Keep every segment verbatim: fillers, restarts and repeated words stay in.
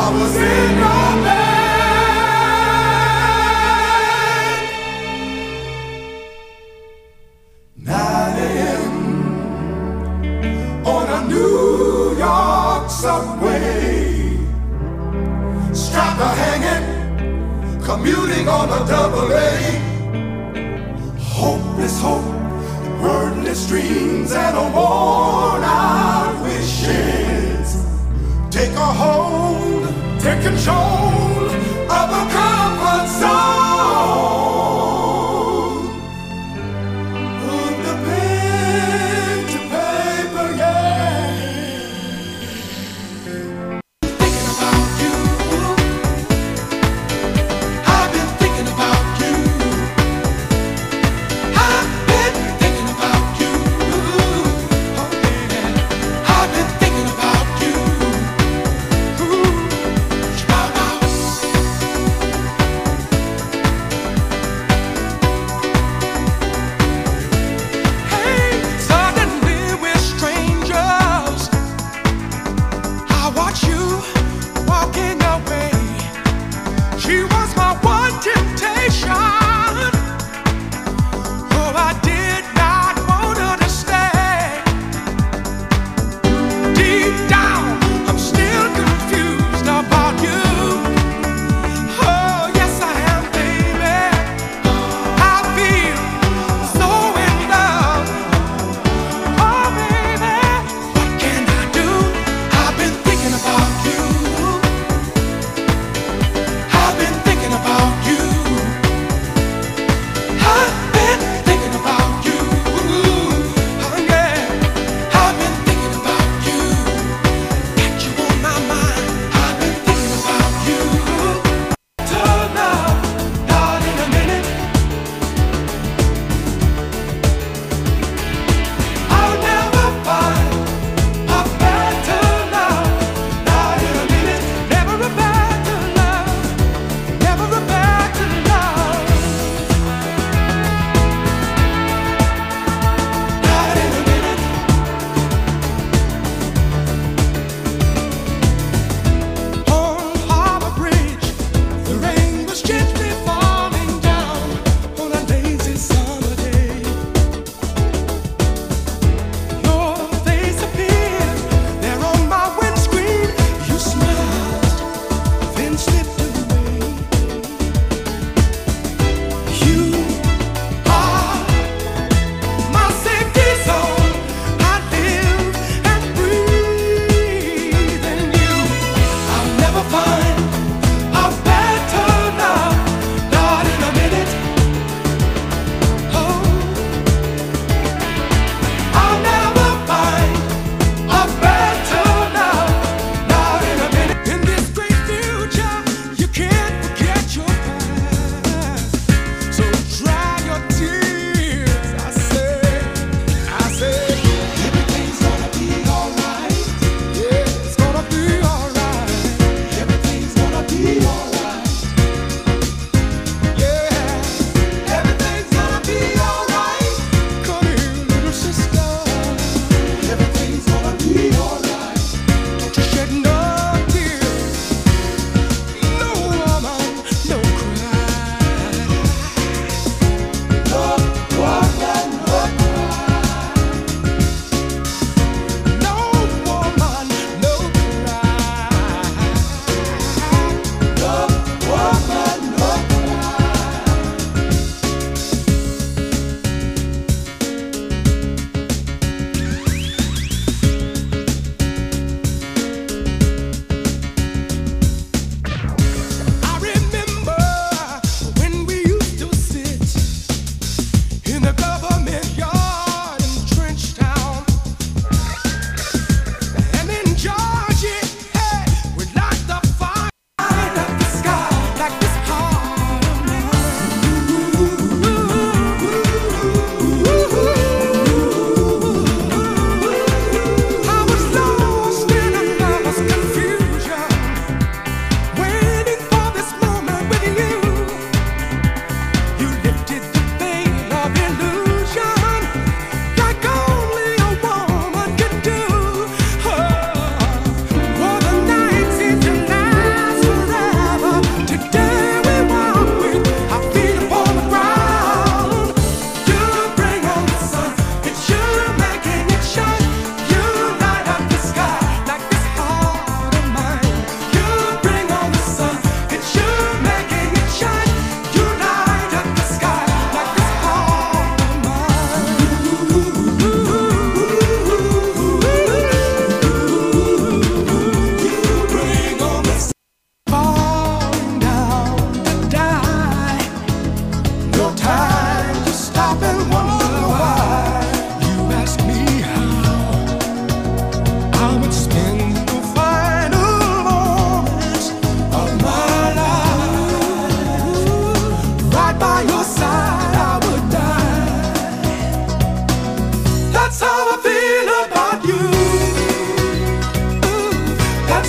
was in your bed. nine a m on a New York subway, strapped or hanging, commuting on a double A. Hopeless hope, wordless dreams, and a worn out wishes. Take a hold, take control of a comfort zone. Put the pen to paper, yeah. Thinking about you. I've been thinking about you. I've been thinking about you. Oh yeah. I've been thinking about you. Ooh.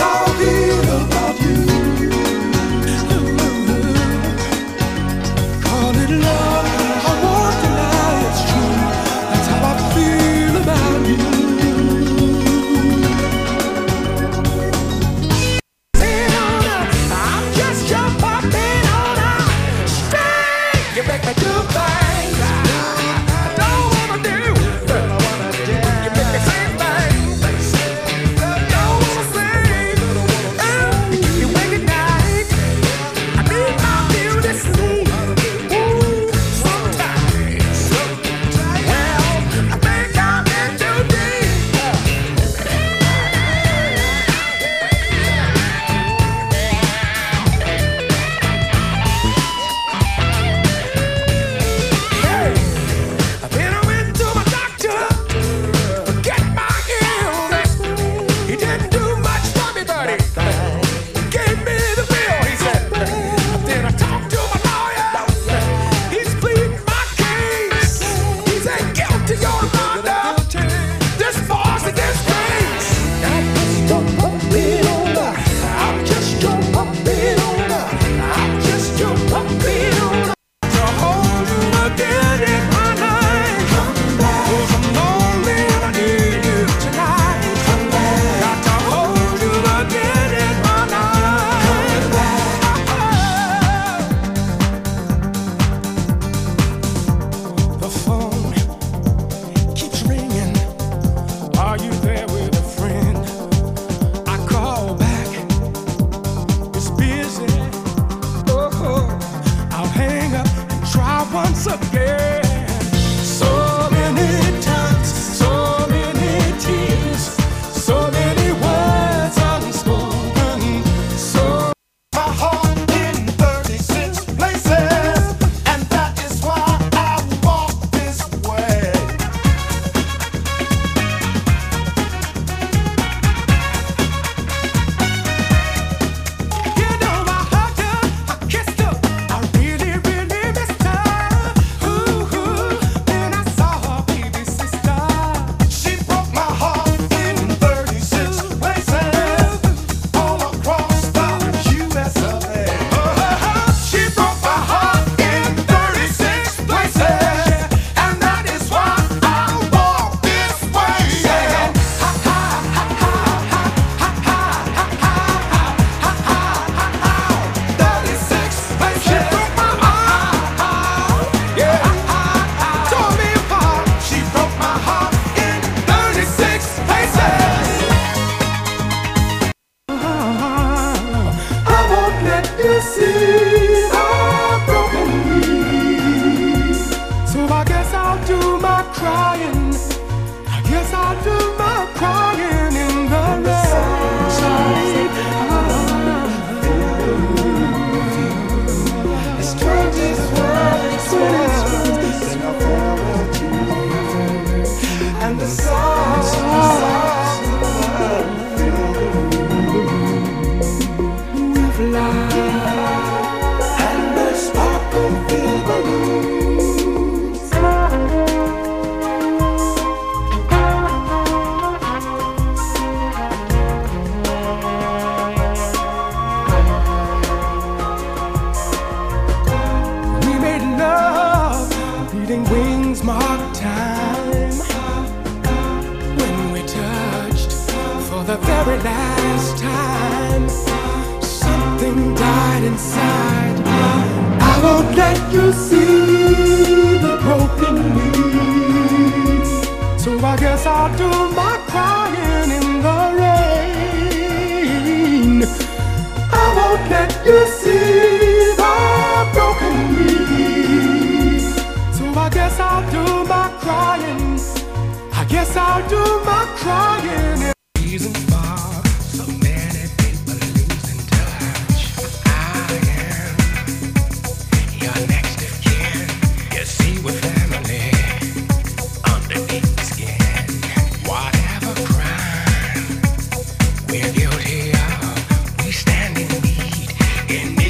how I feel about you. Call it love, I won't deny it's true. That's how I feel about you. I'm just your puppet owner. Stay, you make me do things I don't wanna do. You make me say things I don't wanna say. Oh, you keep me awake at night. I need my beauty sleep. Ooh, sometimes. Well, I think I'm in too deep. Hey, I've been went to my doctor, forget my illness. He didn't do much for me, buddy. He gave me the bill, he said. Then I talked to my lawyer. He's pleading my case. He said guilty, you're murder. This force against grace. I'm just your puppet owner. I'm just your puppet owner. I'm just your puppet owner. To hold you again in my night. 'Cause I'm lonely and I need you tonight. Got to hold you again in my night. The phone keeps ringing. Are you there with a friend? I call back. It's busy. Oh, I'll hang up and try once again. So many times, so many tears, so many words unspoken. So my heart in thirty-six places, and that is why I walk this way. You know I hugged her, I kissed her, I really, really missed her. Ooh, ooh, then I saw her baby sister. She broke my heart in thirty-six places, all across the U S A. She broke my heart in thirty-six places, and that is why I walk this way. thirty-six places. She broke my heart. Yeah. Tore me apart. She broke my heart in thirty-six places. I won't let you see the broken me. So I guess I'll do my crying. I guess I'll do my crying in the rain. The strangest words sing a farewell to you. And the songs with light and the sparkle fill balloons. We made love, beating wings marked time. When we touched for the very last time, something died inside. I won't let you see the broken me. So I guess I'll do my crying in the rain. I won't let you see the broken me. So I guess I'll do my crying. I guess I'll do my crying. Reason for so many people losing touch. I am your next of kin. You see, we're family underneath the skin. Whatever crime we're guilty of, we stand in need in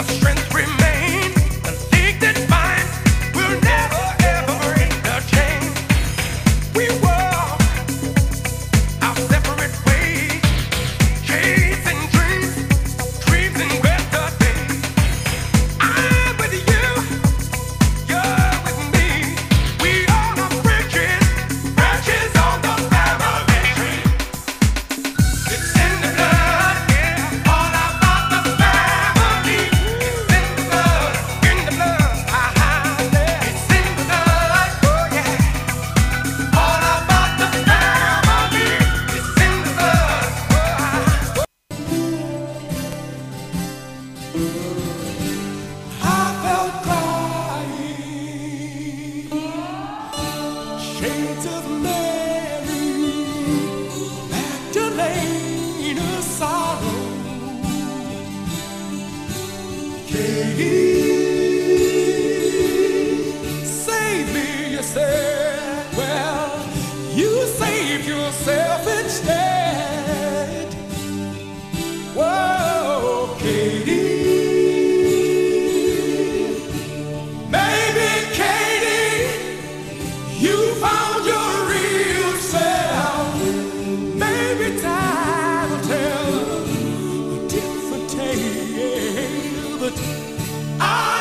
Shades of Mary, Magdalene of sorrow. Katie, save me, you said. Well, you saved yourself instead. Whoa, Katie. Baby Katie, you found your real self. Maybe time will tell a different tale, but I